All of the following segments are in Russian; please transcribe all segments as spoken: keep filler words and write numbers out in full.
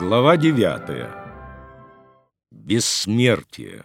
Глава девятая. Бессмертие.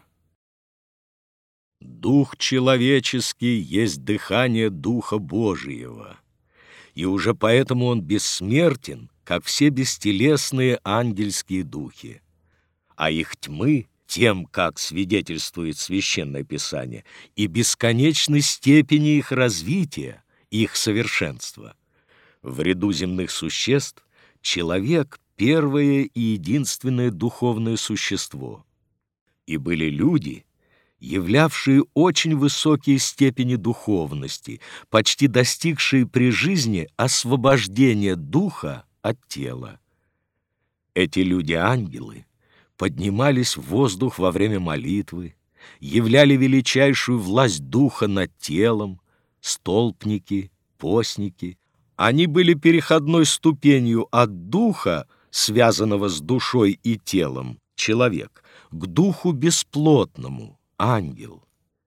Дух человеческий есть дыхание Духа Божиего, и уже поэтому он бессмертен, как все бестелесные ангельские духи, а их тьмы тем, как свидетельствует Священное Писание, и бесконечной степени их развития, их совершенства. В ряду земных существ человек — первое и единственное духовное существо. И были люди, являвшие очень высокие степени духовности, почти достигшие при жизни освобождения духа от тела. Эти люди-ангелы поднимались в воздух во время молитвы, являли величайшую власть духа над телом, столпники, постники. Они были переходной ступенью от духа, связанного с душой и телом, человек, к духу бесплотному, ангел.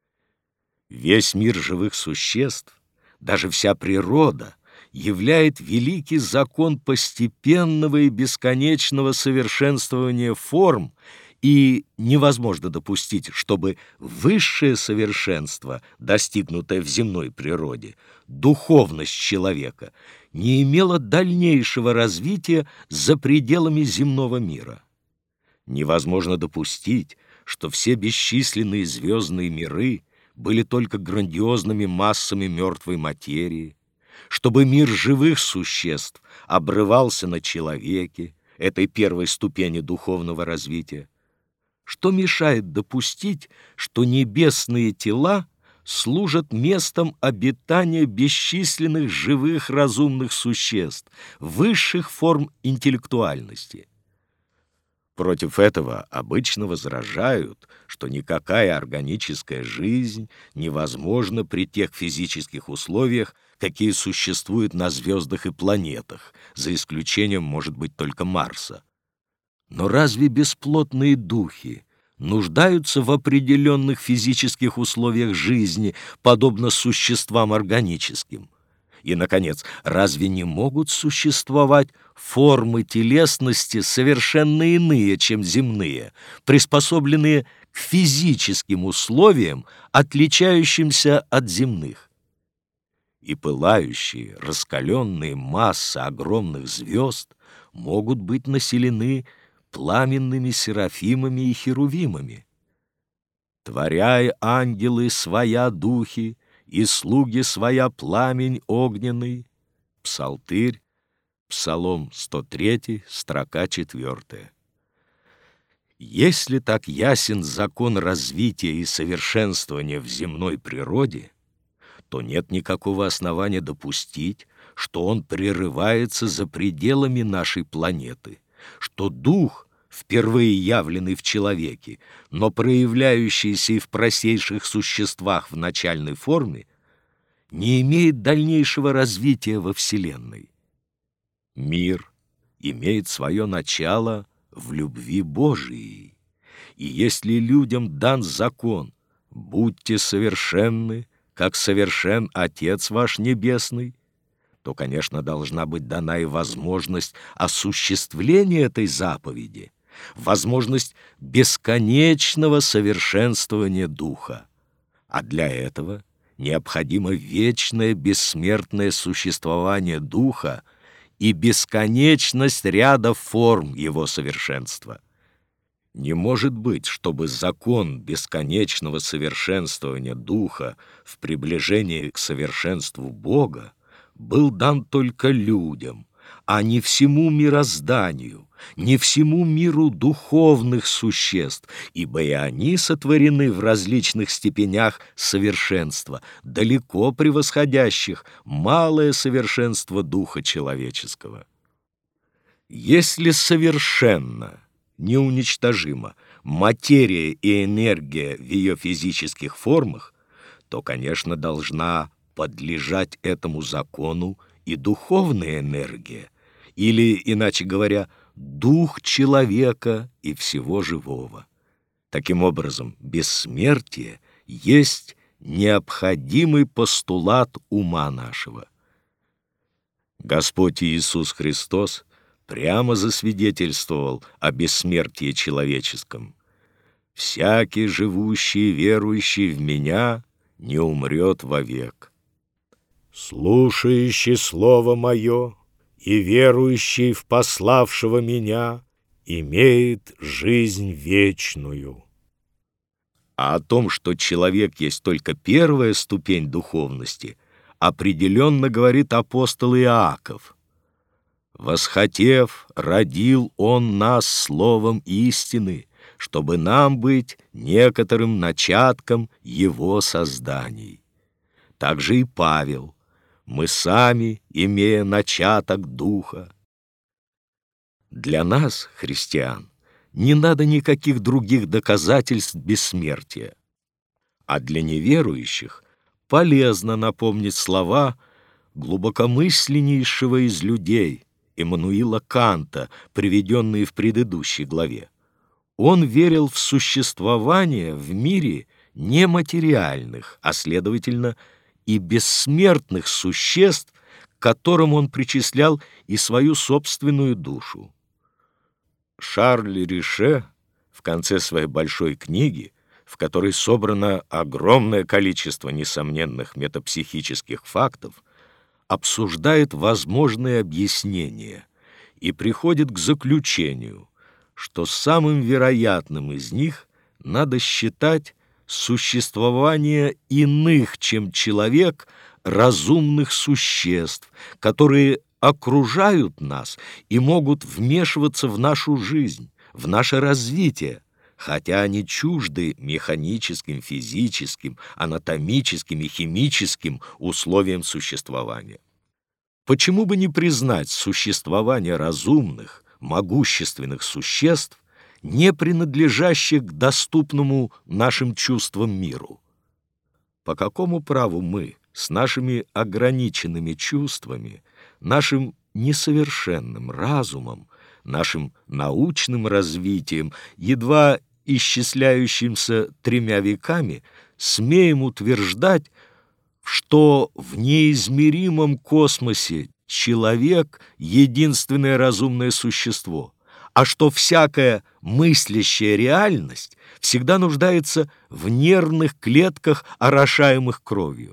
Весь мир живых существ, даже вся природа, являет великий закон постепенного и бесконечного совершенствования форм, и невозможно допустить, чтобы высшее совершенство, достигнутое в земной природе, духовность человека, не имело дальнейшего развития за пределами земного мира. Невозможно допустить, что все бесчисленные звездные миры были только грандиозными массами мертвой материи, чтобы мир живых существ обрывался на человеке, этой первой ступени духовного развития. Что мешает допустить, что небесные тела служат местом обитания бесчисленных живых разумных существ, высших форм интеллектуальности? Против этого обычно возражают, что никакая органическая жизнь невозможна при тех физических условиях, какие существуют на звездах и планетах, за исключением, может быть, только Марса. Но разве бесплотные духи нуждаются в определенных физических условиях жизни, подобно существам органическим? И, наконец, разве не могут существовать формы телесности совершенно иные, чем земные, приспособленные к физическим условиям, отличающимся от земных? И пылающие, раскаленные массы огромных звезд могут быть населены пламенными серафимами и херувимами. «Творяй, ангелы, своя духи, и слуги своя пламень огненный». Псалтырь, Псалом сто три, строка четвертая. Если так ясен закон развития и совершенствования в земной природе, то нет никакого основания допустить, что он прерывается за пределами нашей планеты, что дух, впервые явленный в человеке, но проявляющийся и в простейших существах в начальной форме, не имеет дальнейшего развития во Вселенной. Мир имеет свое начало в любви Божией, и если людям дан закон «Будьте совершенны, как совершен Отец ваш Небесный», то, конечно, должна быть дана и возможность осуществления этой заповеди, возможность бесконечного совершенствования духа. А для этого необходимо вечное бессмертное существование духа и бесконечность ряда форм его совершенства. Не может быть, чтобы закон бесконечного совершенствования духа в приближении к совершенству Бога был дан только людям, а не всему мирозданию, не всему миру духовных существ, ибо и они сотворены в различных степенях совершенства, далеко превосходящих малое совершенство духа человеческого. Если совершенно, неуничтожима материя и энергия в ее физических формах, то, конечно, должна подлежать этому закону и духовная энергия, или, иначе говоря, дух человека и всего живого. Таким образом, бессмертие есть необходимый постулат ума нашего. Господь Иисус Христос прямо засвидетельствовал о бессмертии человеческом. «Всякий, живущий и верующий в Меня, не умрет вовек». «Слушающий слово Мое и верующий в пославшего Меня имеет жизнь вечную». А о том, что человек есть только первая ступень духовности, определенно говорит апостол Иаков: «Восхотев, родил Он нас словом истины, чтобы нам быть некоторым начатком Его созданий». Также и Павел: «Мы сами, имея начаток Духа». Для нас, христиан, не надо никаких других доказательств бессмертия. А для неверующих полезно напомнить слова глубокомысленнейшего из людей Иммануила Канта, приведенные в предыдущей главе. Он верил в существование в мире нематериальных, а, следовательно, и бессмертных существ, к которым он причислял и свою собственную душу. Шарль Рише в конце своей большой книги, в которой собрано огромное количество несомненных метапсихических фактов, обсуждает возможные объяснения и приходит к заключению, что самым вероятным из них надо считать существование иных, чем человек, разумных существ, которые окружают нас и могут вмешиваться в нашу жизнь, в наше развитие, хотя они чужды механическим, физическим, анатомическим и химическим условиям существования. Почему бы не признать существование разумных, могущественных существ, не принадлежащих к доступному нашим чувствам миру? По какому праву мы с нашими ограниченными чувствами, нашим несовершенным разумом, нашим научным развитием, едва исчисляющимся тремя веками, смеем утверждать, что в неизмеримом космосе человек — единственное разумное существо, а что всякая мыслящая реальность всегда нуждается в нервных клетках, орошаемых кровью?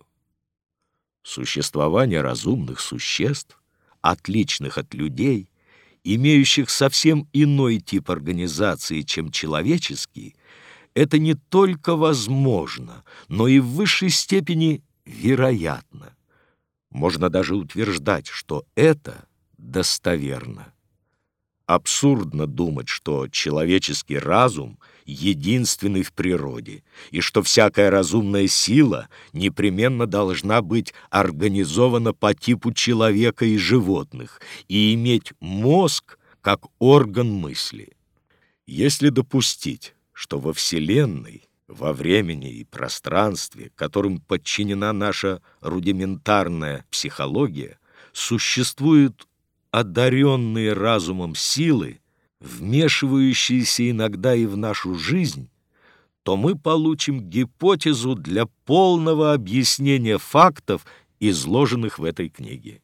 Существование разумных существ, отличных от людей, имеющих совсем иной тип организации, чем человеческий, это не только возможно, но и в высшей степени вероятно. Можно даже утверждать, что это достоверно. Абсурдно думать, что человеческий разум единственный в природе, и что всякая разумная сила непременно должна быть организована по типу человека и животных и иметь мозг как орган мысли. Если допустить, что во Вселенной, во времени и пространстве, которым подчинена наша рудиментарная психология, существуют одаренные разумом силы, вмешивающиеся иногда и в нашу жизнь, то мы получим гипотезу для полного объяснения фактов, изложенных в этой книге.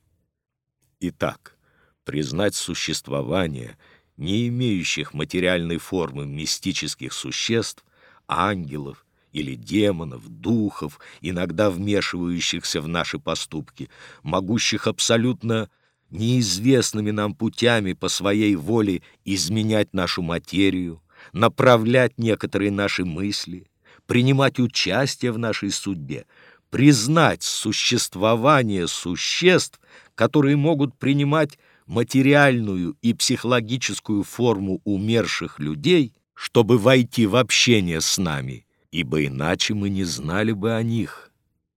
Итак, признать существование не имеющих материальной формы мистических существ, ангелов или демонов, духов, иногда вмешивающихся в наши поступки, могущих абсолютно неизвестными нам путями по своей воле изменять нашу материю, направлять некоторые наши мысли, принимать участие в нашей судьбе, признать существование существ, которые могут принимать материальную и психологическую форму умерших людей, чтобы войти в общение с нами, ибо иначе мы не знали бы о них.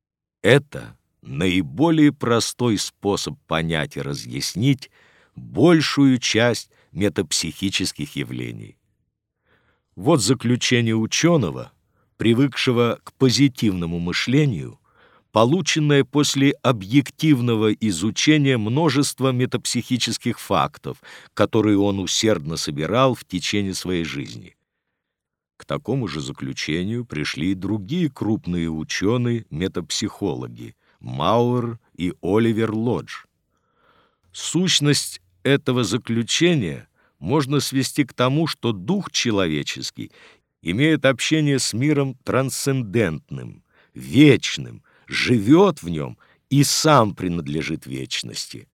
Это наиболее простой способ понять и разъяснить большую часть метапсихических явлений. Вот заключение ученого, привыкшего к позитивному мышлению, полученное после объективного изучения множества метапсихических фактов, которые он усердно собирал в течение своей жизни. К такому же заключению пришли и другие крупные ученые-метапсихологи Мауэр и Оливер Лодж. Сущность этого заключения можно свести к тому, что дух человеческий имеет общение с миром трансцендентным, вечным, живет в нем и сам принадлежит вечности.